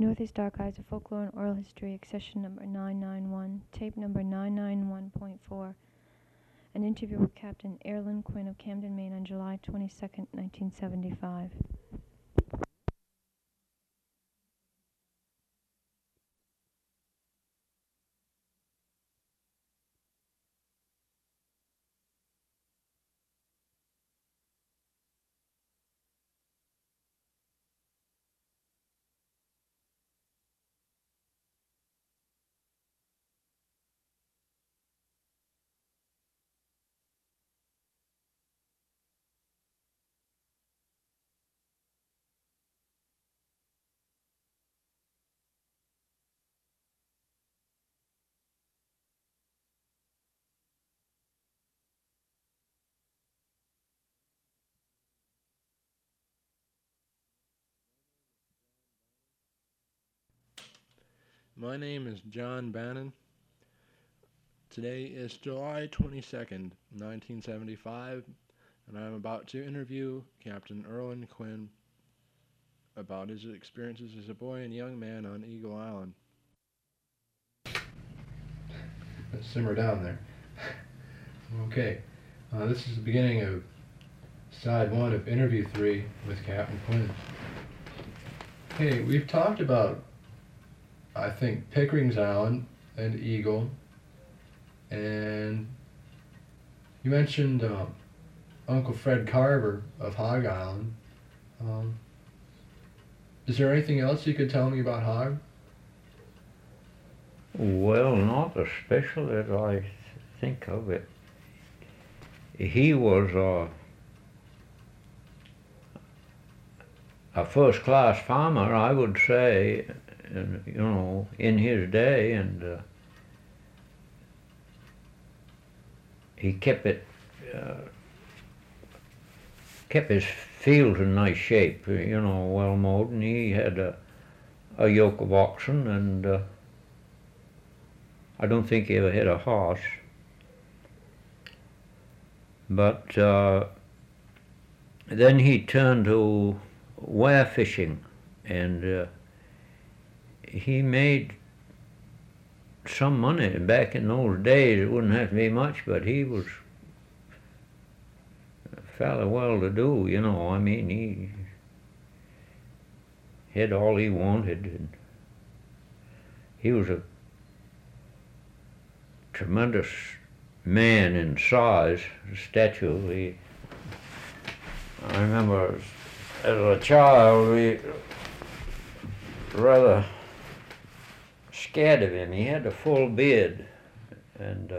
Northeast Archives of Folklore and Oral History, accession number 991, tape number 991.4. An interview with Captain Erlen Quinn of Camden, Maine on July 22nd, 1975. My name is John Bannon. Today is July 22nd, 1975, and I'm about to interview Captain Erlen Quinn about his experiences as a boy and young man on Eagle Island. Let's simmer down there. Okay, this is the beginning of side 1 of interview 3 with Captain Quinn. Okay, we've talked about, I think, Pickering's Island and Eagle, and you mentioned Uncle Fred Carver of Hog Island. Is there anything else you could tell me about Hog? Well, not especially that I think of it. He was a first-class farmer, I would say, in his day, and he kept his fields in nice shape, well mowed, and he had a yoke of oxen, and I don't think he ever had a horse. But then he turned to ware fishing, and he made some money. Back in those days, it wouldn't have to be much, but he was fairly well-to-do, I mean, he had all he wanted, and he was a tremendous man in size, stature. I remember as a child, we rather scared of him. He had a full beard, and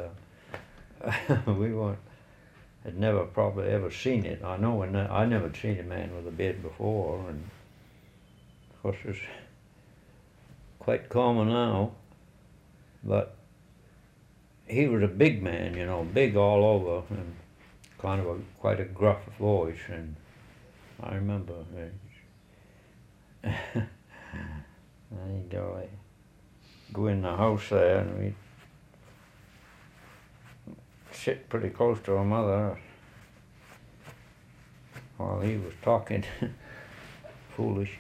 had never probably ever seen it. I know I never seen a man with a beard before, and of course it's quite common now, but he was a big man, big all over, and kind of quite a gruff voice, and I remember I'd go in the house there, and we'd sit pretty close to our mother while he was talking foolish.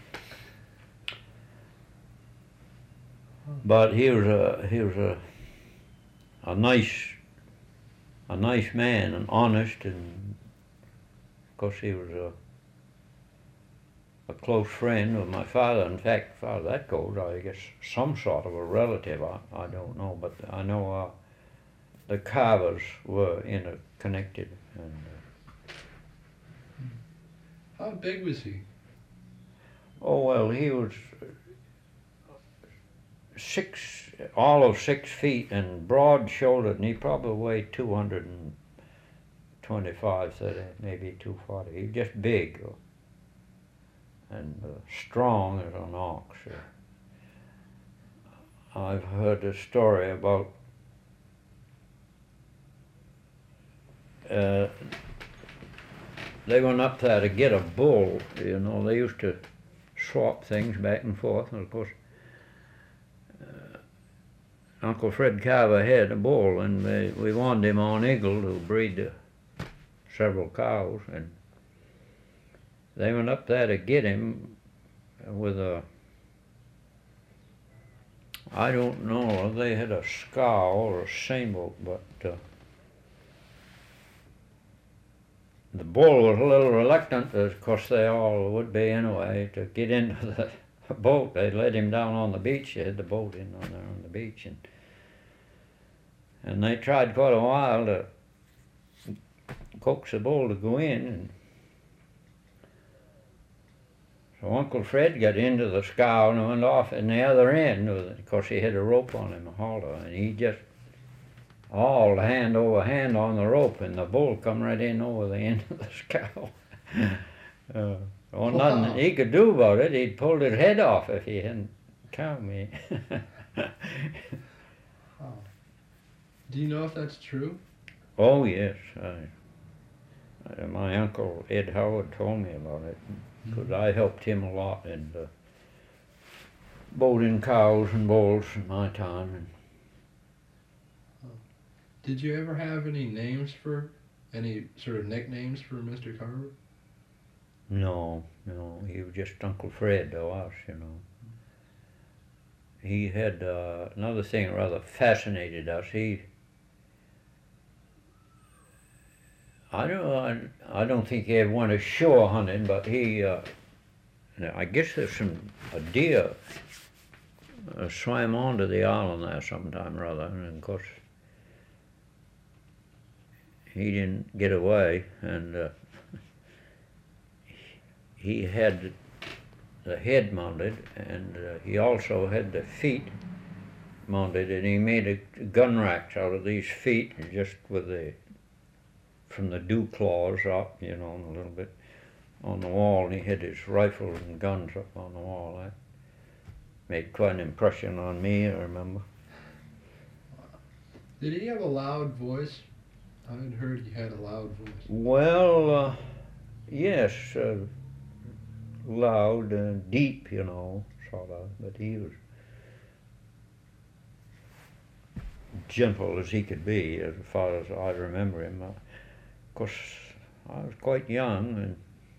But he was a nice man, and honest, and of course he was a close friend of my father. In fact, as far as that goes, I guess some sort of a relative. I don't know, but I know the Carvers were interconnected. And how big was he? Oh well, he was all of 6 feet and broad-shouldered, and he probably weighed 225, maybe 240. He was just big and strong as an ox. I've heard a story about they went up there to get a bull. They used to swap things back and forth, and of course Uncle Fred Carver had a bull, and we wanted him on Eagle to breed several cows, and they went up there to get him with a I don't know, they had a scow or a sailboat, but the bull was a little reluctant, of course they all would be anyway, to get into the boat. They let him down on the beach. They had the boat in on there on the beach, and they tried quite a while to coax the bull to go in. And so Uncle Fred got into the scow and went off in the other end. Of course, he had a rope on him, a halter, and he just hauled hand over hand on the rope, and the bull come right in over the end of the scow. Nothing he could do about it. He'd pulled his head off if he hadn't caught me. Oh. Do you know if that's true? Oh yes, my uncle Ed Howard told me about it, because I helped him a lot in boating cows and bulls in my time. And did you ever have any names for, any sort of nicknames for Mr. Carver? no, he was just Uncle Fred to us, you know. He had another thing that rather fascinated us. I don't think he ever went ashore hunting, but I guess there's a deer swam onto the island there sometime or other, and of course he didn't get away, and he had the head mounted, and he also had the feet mounted, and he made a gun racks out of these feet, and just with from the dew claws up, you know, a little bit on the wall, and he had his rifle and guns up on the wall. That made quite an impression on me, I remember. Did he have a loud voice? I had heard he had a loud voice. Well, yes, loud and deep, you know, sort of, but he was gentle as he could be, as far as I remember him. Of course, I was quite young,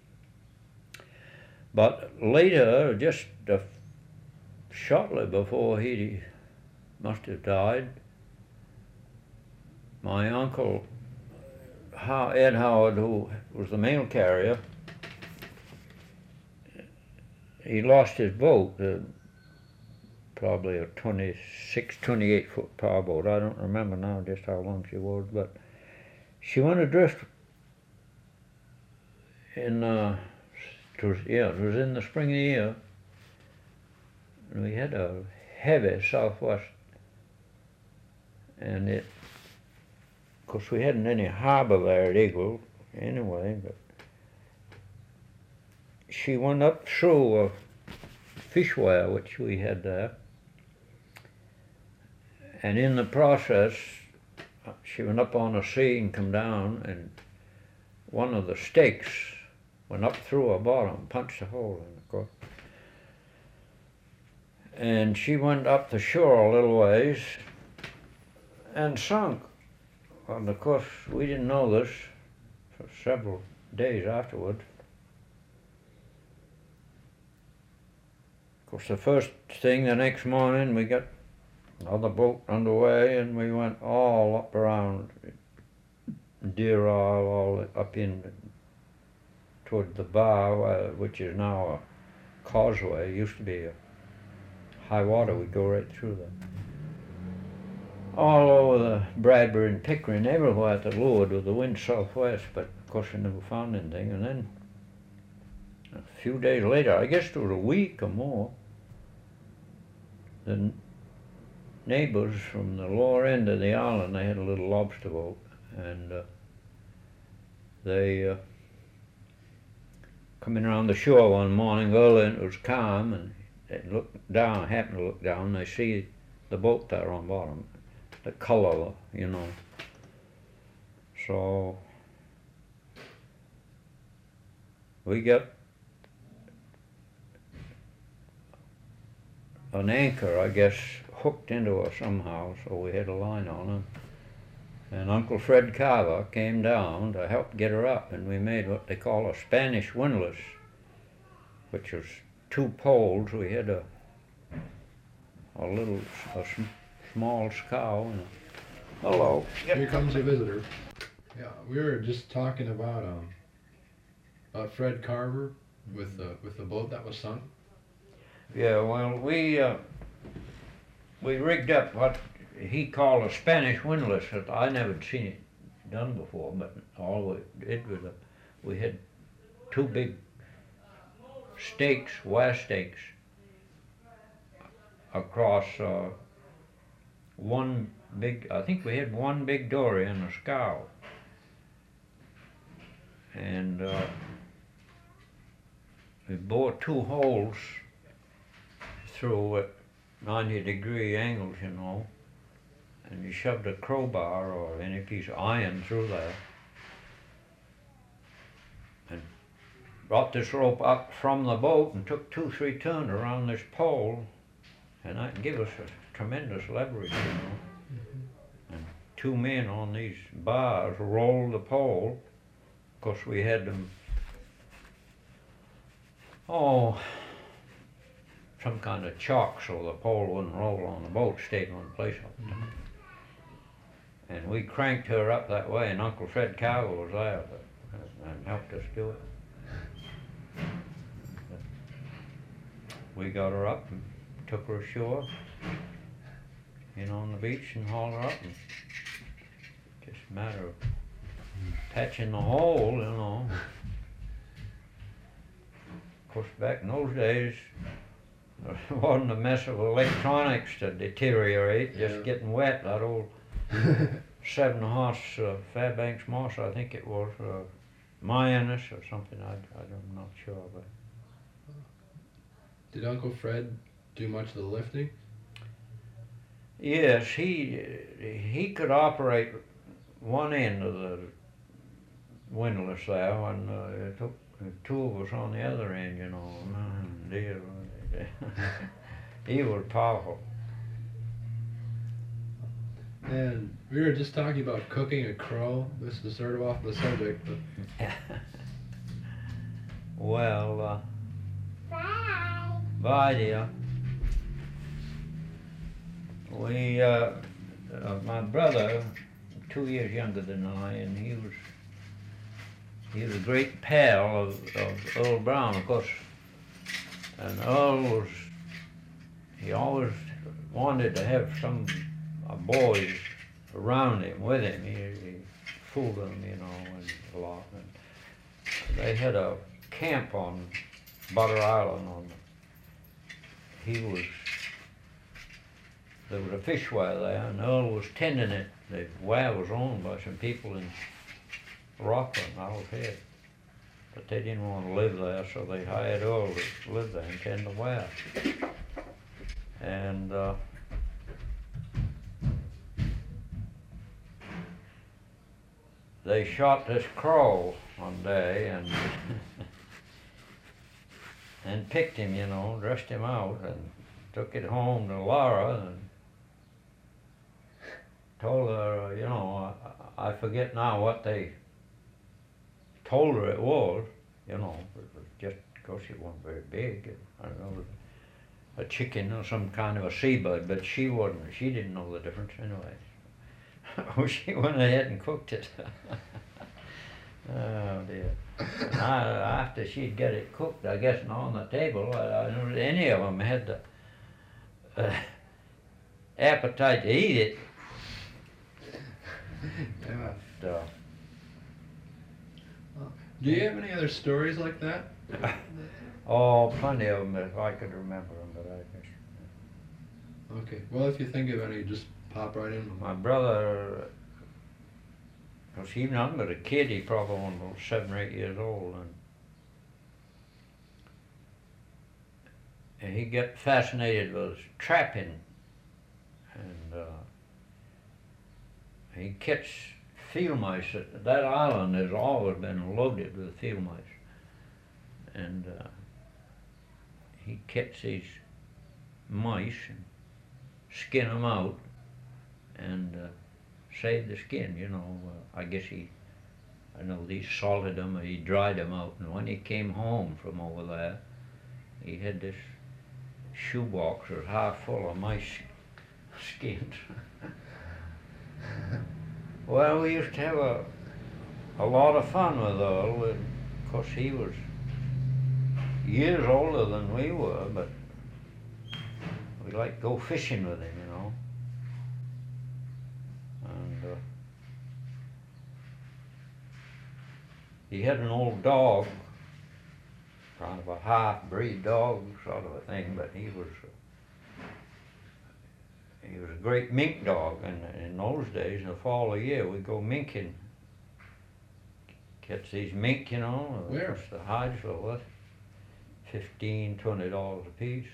but later, just shortly before he must have died, my uncle Ed Howard, who was the mail carrier, he lost his boat, probably a 26, 28-foot powerboat. I don't remember now just how long she was, but she went adrift in, it was in the spring of the year, and we had a heavy southwest, and of course we hadn't any harbor there at Eagle anyway, but she went up through a fish wire which we had there, and in the process she went up on a sea and come down, and one of the stakes went up through her bottom, punched a hole in it, of course. And she went up the shore a little ways and sunk. And of course we didn't know this for several days afterwards. Of course, the first thing the next morning, we got another boat underway, and we went all up around Deer Isle, all up in toward the bar, which is now a causeway. It used to be a high water. We'd go right through there. All over the Bradbury and Pickering, everywhere at the leeward with the wind southwest, but of course we never found anything. And then a few days later, I guess it was a week or more, the neighbors from the lower end of the island, they had a little lobster boat, and they coming around the shore one morning early, and it was calm, and they happened to look down, they see the boat there on bottom, the color, you know. So we got an anchor, I guess, hooked into her somehow, so we had a line on her. And Uncle Fred Carver came down to help get her up, and we made what they call a Spanish windlass, which was two poles. We had a a little, small scow. And hello. Here comes a visitor. Yeah, we were just talking about Fred Carver with the boat that was sunk. Yeah, well, we rigged up what he called a Spanish windlass that I never seen it done before, but all we did was we had two big stakes, wire stakes, across one big, I think we had one big dory in the scow. And we bored two holes through at 90-degree angles, you know, and you shoved a crowbar or any piece of iron through there and brought this rope up from the boat and took 2-3 turns around this pole, and that gave us a tremendous leverage, you know. And two men on these bars rolled the pole. Of course, we had them, some kind of chalk so the pole wouldn't roll on the boat, stayed in one place all the time. And we cranked her up that way, and Uncle Fred Carver was there and helped us do it. But we got her up and took her ashore, you know, on the beach, and hauled her up, and just a matter of patching the hole, you know. Of course, back in those days, there wasn't a mess of electronics to deteriorate, just getting wet. That old 7-horse Fairbanks Moss, I think it was, Mayanus or something, I'm not sure. But Did Uncle Fred do much of the lifting? yes, he could operate one end of the windlass there, and it took two of us on the other end, you know. Man, dear, he was powerful. And we were just talking about cooking a crow. This is sort of off the subject, but Well, bye, dear. We, my brother, 2 years younger than I, and he was a great pal of Earl Brown, of course. And Earl he always wanted to have some boys around him, with him. He fooled them, you know, and a lot. And they had a camp on Butter Island. There was a fish weir there, and Earl was tending it. The weir was owned by some people in Rockland, Owl's Head. But they didn't want to live there, so they hired Earl to live there and tend the weir. And they shot this crow one day and and picked him, you know, dressed him out, and took it home to Laura and told her, you know, I forget now what they told her it was, you know, it was just because it wasn't very big. I don't know, a chicken or some kind of a seabird, but she didn't know the difference anyway. She went ahead and cooked it. Oh dear. And after she'd get it cooked, I guess, and on the table, I don't know any of them had the appetite to eat it. yeah. Do you have any other stories like that? Oh, plenty of them if I could remember them, but I guess. Okay. Well, if you think of any, just pop right in. My brother, because he was nothing but a kid, he probably was about 7 or 8 years old, and he got fascinated with trapping, and he catch field mice. That island has always been loaded with field mice, and he catch these mice and skin them out and save the skin, you know. I guess he salted them, or he dried them out, and when he came home from over there, he had this shoebox was half full of mice skins. Well, we used to have a lot of fun with Earl, and of course he was years older than we were, but we liked to go fishing with him, you know. And he had an old dog, kind of a half-breed dog sort of a thing, but he was a great mink dog, and in those days, in the fall of the year, we'd go minking. Catch these mink, you know. Where? The hides were worth $15, $20 a piece.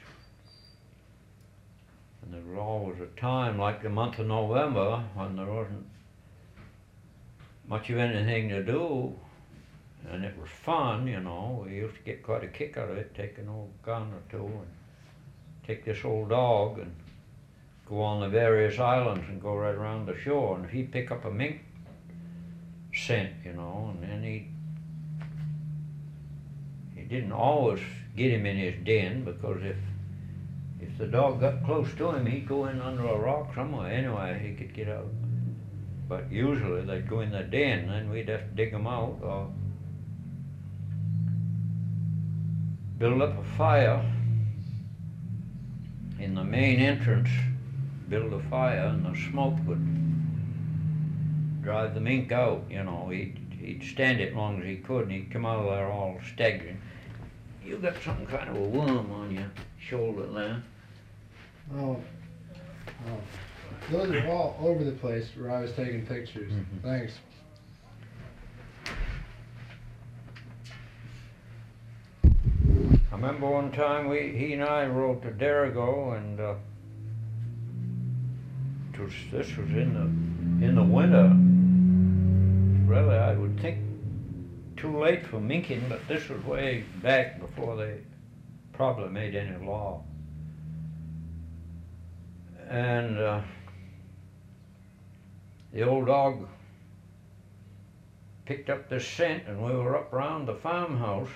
And there was always a time, like the month of November, when there wasn't much of anything to do, and it was fun, you know. We used to get quite a kick out of it, take an old gun or two and take this old dog and go on the various islands and go right around the shore. And if he'd pick up a mink scent, you know, and then he didn't always get him in his den, because if the dog got close to him, he'd go in under a rock somewhere. Anyway, he could get out. But usually they'd go in the den, and then we'd have to dig them out or build up a fire in the main entrance, build a fire, and the smoke would drive the mink out, you know. He'd stand it as long as he could, and he'd come out of there all staggering. You got some kind of a worm on your shoulder there. Oh. Those are all over the place where I was taking pictures. Mhm. Thanks. I remember one time he and I rode to Derigo, and this was in the winter. Really, I would think too late for minking, but this was way back before they probably made any law. And the old dog picked up this scent, and we were up around the farmhouse,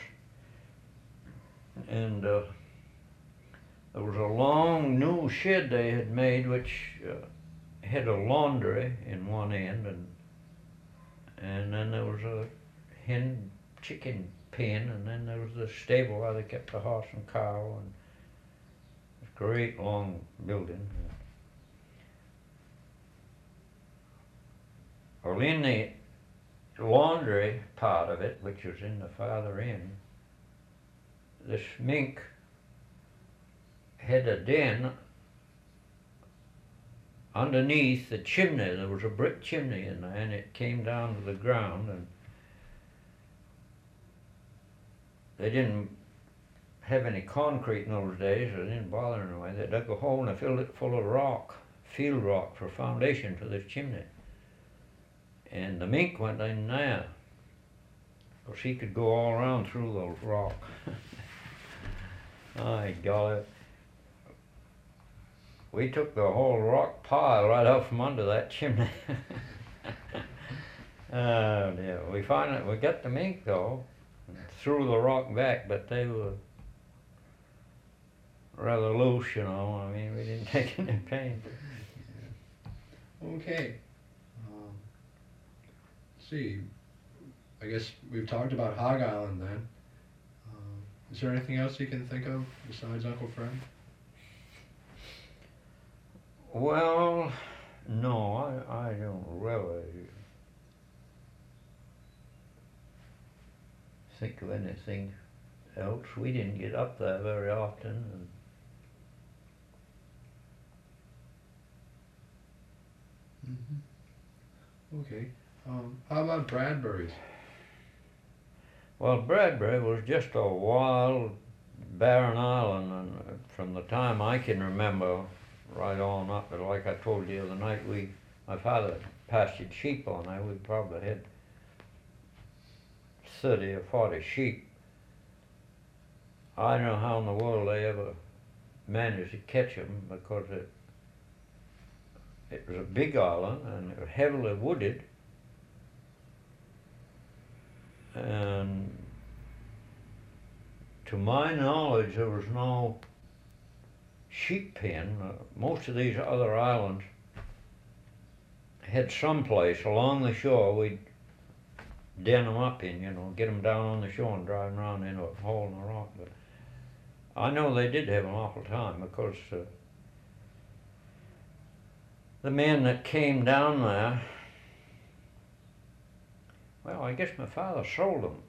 and there was a long new shed they had made, which had a laundry in one end, and then there was a hen chicken pen, and then there was the stable where they kept the horse and cow, and this great long building. Well, in the laundry part of it, which was in the farther end, this mink had a den underneath the chimney. There was a brick chimney in there, and it came down to the ground, and they didn't have any concrete in those days, so they didn't bother in a way. They dug a hole and they filled it full of rock, field rock, for foundation for this chimney. And the mink went in there, because he could go all around through those rocks. My golly. We took the whole rock pile right out from under that chimney. Oh dear. We got the mink though, and threw the rock back, but they were rather loose, you know. I mean, we didn't take any pain. Okay. Let's see. I guess we've talked about Hog Island then. Is there anything else you can think of besides Uncle Fred? Well, no, I don't really think of anything else. We didn't get up there very often. Okay. How about Bradbury's? Well, Bradbury was just a wild, barren island, and from the time I can remember right on up, but like I told you the other night, my father pastured sheep on there. We probably had 30 or 40 sheep. I don't know how in the world they ever managed to catch them, because it was a big island and it was heavily wooded. And to my knowledge, there was no sheep pen. Most of these other islands had some place along the shore we'd den them up in, get them down on the shore and drive them around in a hole in the rock. But I know they did have an awful time because the men that came down there, well, I guess my father sold them.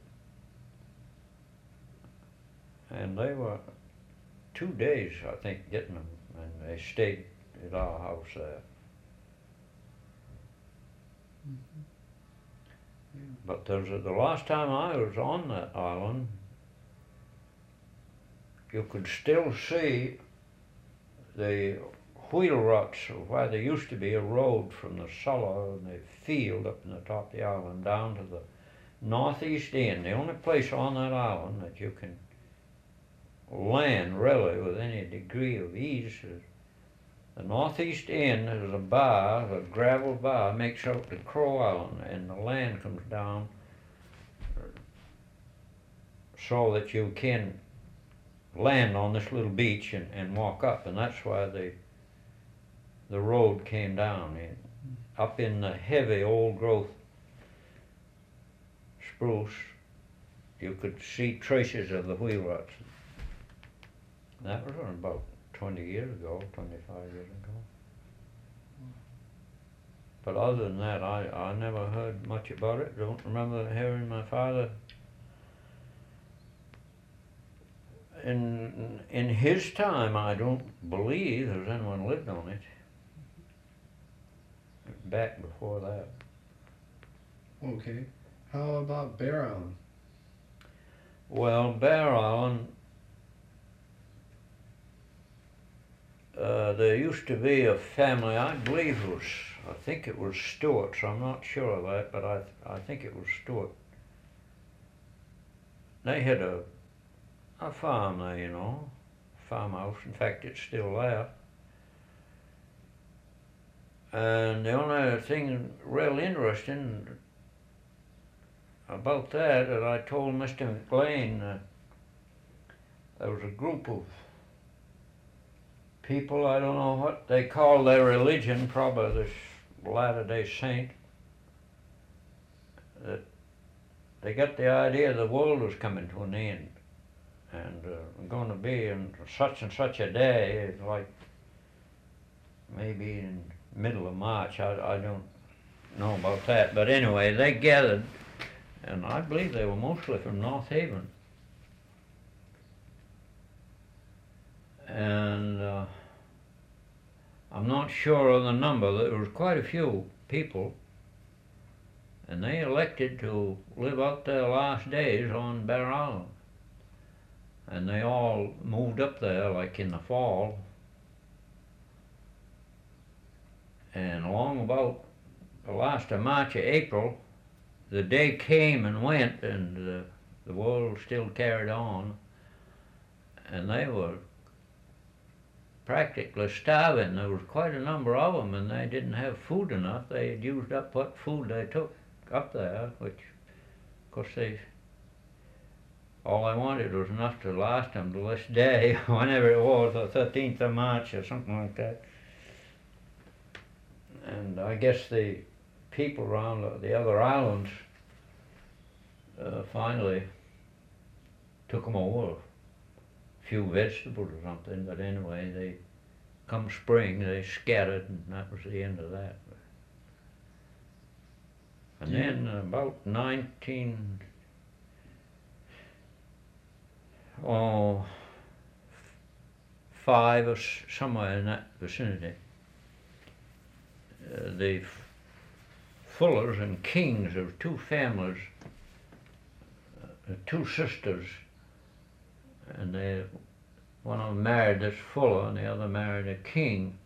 And they were 2 days, I think, getting them, and they stayed at our house there. But the last time I was on that island, you could still see the wheel ruts of where there used to be a road from the Sulla and the field up in the top of the island down to the northeast end. The only place on that island that you can land really with any degree of ease is the northeast end. There's a bar, a gravel bar, makes out the Crow Island, and the land comes down so that you can land on this little beach and walk up, and that's why the road came down up in the heavy old growth spruce. You could see traces of the wheel ruts. That was about 20 years ago, 25 years ago. But other than that, I never heard much about it. Don't remember hearing my father. In his time, I don't believe there's anyone lived on it. Back before that. Okay. How about Bear Island? Well, Bear Island, there used to be a family, I believe it was, I think it was Stewart, so I'm not sure of that, but I think it was Stewart. They had a farm there, farmhouse. In fact, it's still there. And the only thing real interesting about that I told Mr. McLean, there was a group of people, I don't know what they call their religion, probably this Latter-day Saint, that they got the idea the world was coming to an end and going to be in such and such a day, like maybe in middle of March. I don't know about that, but anyway, they gathered, and I believe they were mostly from North Haven. And I'm not sure of the number. There was quite a few people, and they elected to live out their last days on Bear Island. And they all moved up there like in the fall. And along about the last of March or April, the day came and went, and the world still carried on, and they were practically starving. There was quite a number of them, and they didn't have food enough. They had used up what food they took up there, which, of course, all they wanted was enough to last them to this day, whenever it was, the 13th of March or something like that. And I guess the people around the other islands finally took them over. A few vegetables or something, but anyway, come spring, they scattered, and that was the end of that. And then about 1905 or somewhere in that vicinity, the Fullers and Kings of two families, two sisters, and one of them married this Fuller and the other married a King.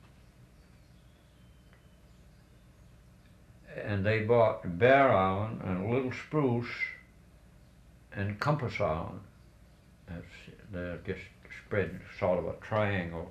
And they bought Bear Island and Little Spruce and Compass Island. They're just spread sort of a triangle.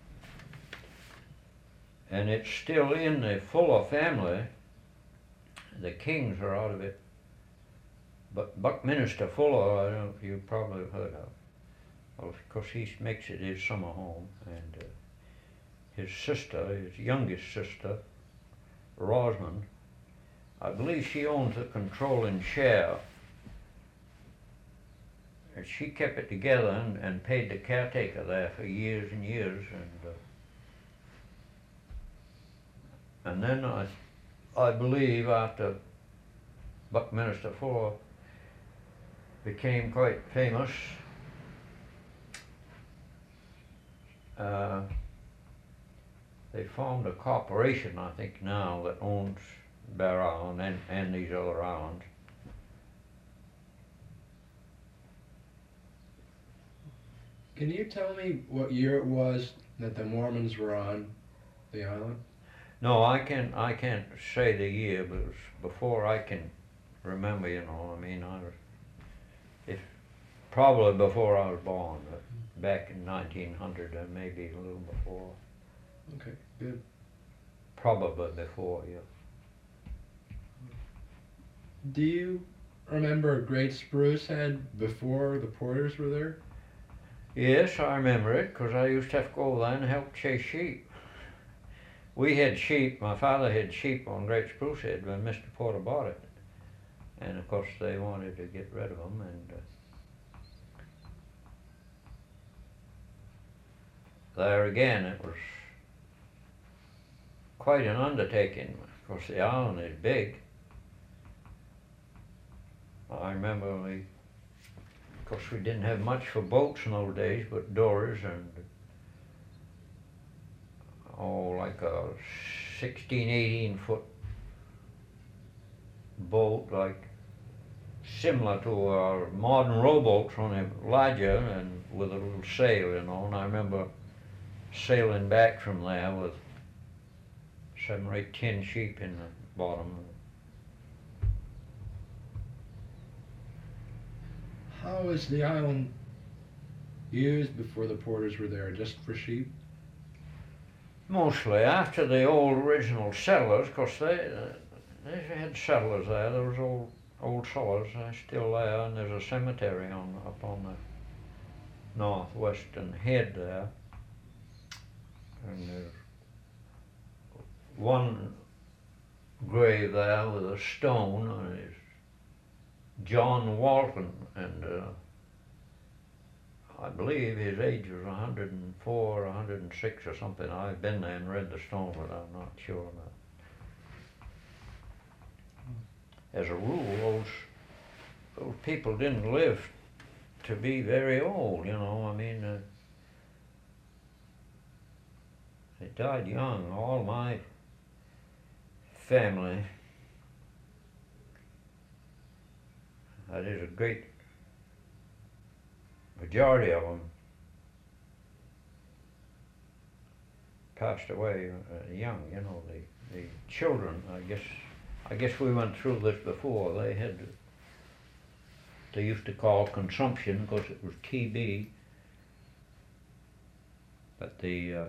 And it's still in the Fuller family. The Kings are out of it. But Buckminster Fuller, I don't know if you probably have heard of. Well, of course, he makes it his summer home, and his sister, his youngest sister, Rosamond, I believe she owns a controlling share. And she kept it together and paid the caretaker there for years and years, and then I believe after Buckminster Fuller became quite famous, they formed a corporation, I think now, that owns Bear Island and these other islands. Can you tell me what year it was that the Mormons were on the island? No, I can't say the year, but it was before I can remember, you know. I mean, it's probably before I was born, but back in 1900 or maybe a little before. Okay, good. Probably before, yeah. Do you remember Great Spruce Head before the Porters were there? Yes, I remember it, because I used to have to go there and help chase sheep. We had sheep, my father had sheep on Great Spruce Head when Mr. Porter bought it. And of course they wanted to get rid of them, and there again it was quite an undertaking. Of course the island is big. I remember of course we didn't have much for boats in those days, but dories and like a 16, 18 foot boat, like similar to our modern rowboats, only larger and with a little sail, you know. And I remember sailing back from there with 7 or 8, 10 sheep in the bottom. How was the island used before the Porters were there? Just for sheep? Mostly after the old original settlers, of course they had settlers there. There was old settlers still there, and there's a cemetery up on the northwestern head there. And there's one grave there with a stone on it. John Walton, and I believe his age was 104, 106 or something. I've been there and read the stone, but I'm not sure now. As a rule, those people didn't live to be very old, you know. I mean, they died young. All my family, that is a great majority of them, passed away young, you know. The children, I guess we went through this before. They used to call consumption because it was TB, but the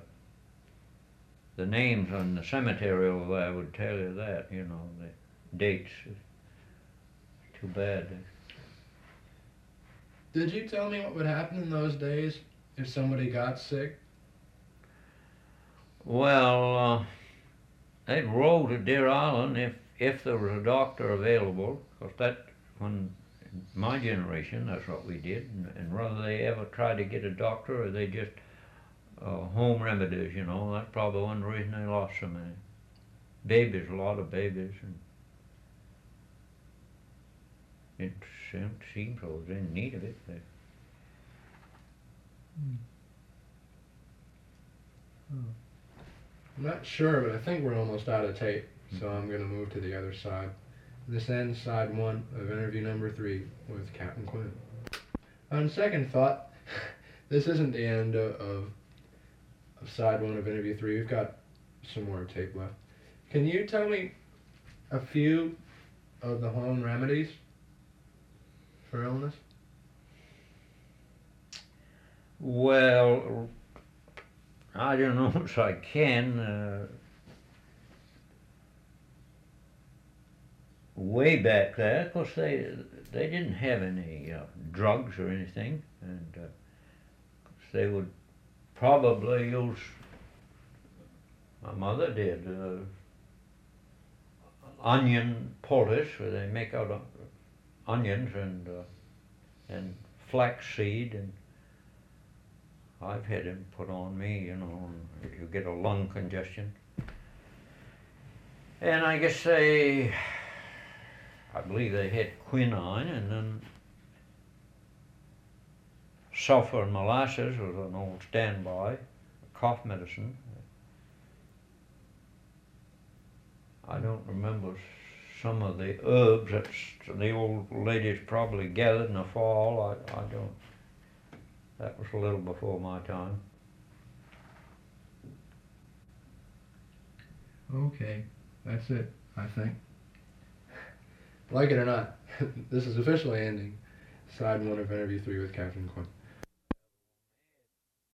names on the cemetery over there would tell you that, you know, the dates. Too bad. Did you tell me what would happen in those days if somebody got sick? Well, they'd row to Deer Island if there was a doctor available, because that, when my generation, that's what we did, and whether they ever tried to get a doctor or they just home remedies, you know. That's probably one reason they lost so many babies, a lot of babies, and it seems I was in need of it. I'm not sure, but I think we're almost out of tape, so I'm going to move to the other side. This ends side 1 of interview number 3 with Captain Quinn. On second thought, this isn't the end of side 1 of interview 3. We've got some more tape left. Can you tell me a few of the home remedies for illness? Well, I don't know if I can. Way back there, of course, they didn't have any drugs or anything, and they would probably use, my mother did, onion poultice, where they make out onions and flaxseed, and I've had them put on me, you know, and you get a lung congestion. And I guess I believe they had quinine, and then sulfur and molasses was an old standby, cough medicine. I don't remember some of the herbs that the old ladies probably gathered in the fall. I don't. That was a little before my time. Okay, that's it, I think. Like it or not, this is officially ending side one of interview 3 with Captain Quinn.